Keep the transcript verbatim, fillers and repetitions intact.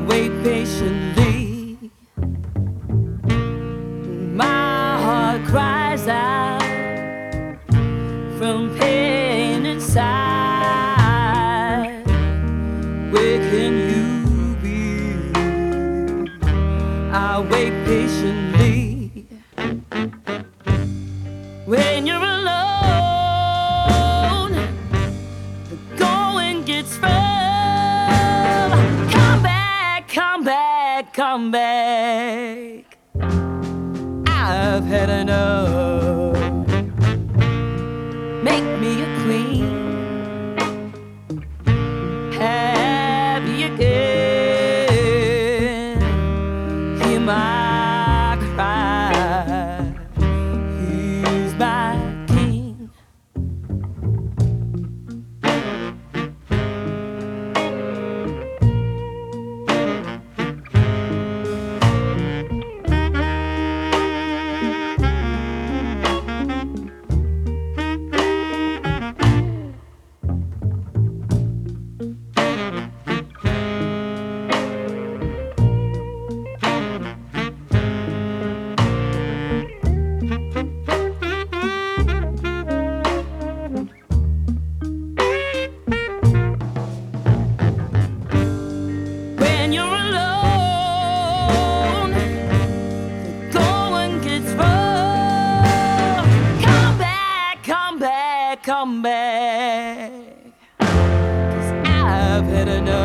wait patiently. My heart cries out from pain inside. Where can you be? I wait patiently. When you're alone, the going gets rough. Come back, come back, come back. I've had enough. Make me a queen, happy again. Hear my cry, he's my king. Come back, 'cause I've had enough.